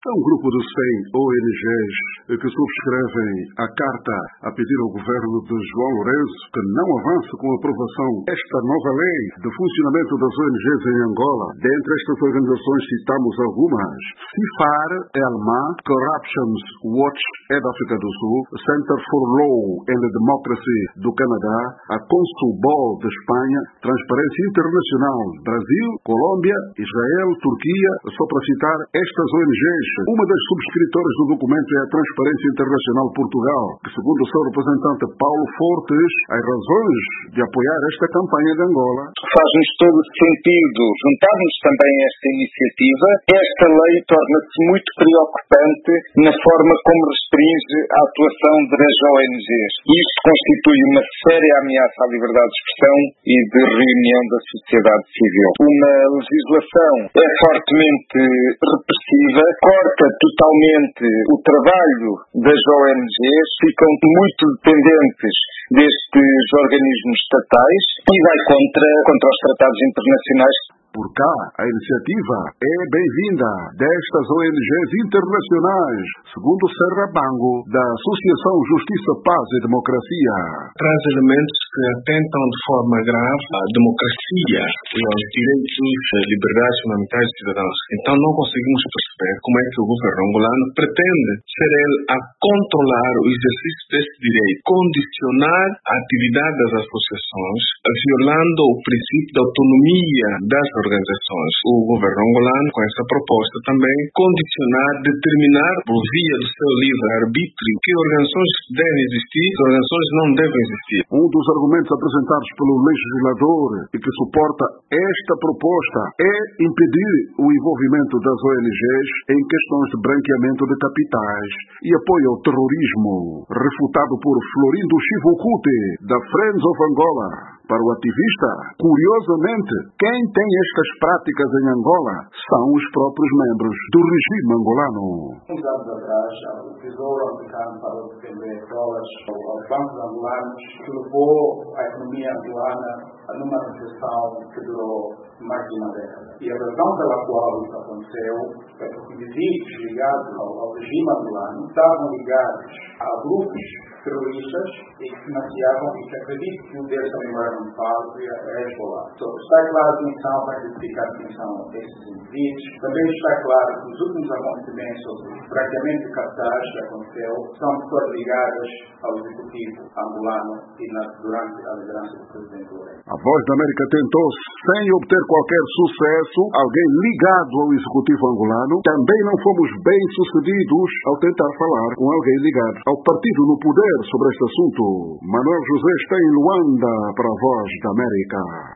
É um grupo de 100 ONGs que subscrevem a carta a pedir ao governo de João Lourenço que não avance com a aprovação desta nova lei de funcionamento das ONGs em Angola. Dentre estas organizações citamos algumas: CIFAR, ELMA, Corruption Watch é da África do Sul, Center for Law and Democracy do Canadá, a Consulbol de Espanha, Transparência Internacional Brasil, Colômbia, Israel, Turquia, só para citar estas ONGs. Uma das subscritoras do documento é a Transparência Internacional Portugal, que, segundo o seu representante Paulo Fortes, as razões de apoiar esta campanha de Angola. Faz-nos todo sentido juntarmos também a esta iniciativa. Esta lei torna-se muito preocupante na forma como restringe a atuação das ONGs. Isto constitui uma séria ameaça à liberdade de expressão e de reunião da sociedade civil. Uma legislação é fortemente repressiva, corta totalmente o trabalho das ONGs, ficam muito dependentes destes organismos estatais e vai contra os tratados internacionais. Por cá, a iniciativa é bem-vinda destas ONGs internacionais, segundo Serra Bango, da Associação Justiça, Paz e Democracia. Traz elementos que atentam de forma grave à democracia e aos direitos e liberdades fundamentais dos cidadãos. Então não conseguimos perceber como é que o governo angolano pretende ser ele a controlar o exercício desse direito, condicionar a atividade das associações, violando o princípio da autonomia das organizações. O governo angolano, com essa proposta também, condicionar, determinar, por via do seu livre-arbítrio, que organizações devem existir, que organizações não devem existir. Um dos argumentos apresentados pelo legislador e que suporta esta proposta é impedir o envolvimento das ONGs em questões de branqueamento de capitais e apoio ao terrorismo, refutado por Florindo Chivukute, da Friends of Angola. Para o ativista, curiosamente, quem tem estas práticas em Angola são os próprios membros do regime angolano. Uns anos atrás, o Tesouro Africano parou de vender dólares aos bancos angolanos, que levou a economia angolana numa recessão que durou mais de uma década. E a razão pela qual isso aconteceu é porque indivíduos ligados ao regime angolano estavam ligados a grupos terroristas e que financiavam e que acredito que um deles também era um padre e é Hezbollah. Está claro que não para identificar quem são esses indivíduos. Também está claro que os últimos acontecimentos sobre o branqueamento de capitais que aconteceu são pessoas ligadas ao executivo angolano e durante a liderança do presidente Lourenço. A Voz da América tentou, sem obter qualquer sucesso, alguém ligado ao executivo angolano. Também não fomos bem sucedidos ao tentar falar com alguém ligado ao partido no poder sobre este assunto. Manuel José está em Luanda para a Voz da América.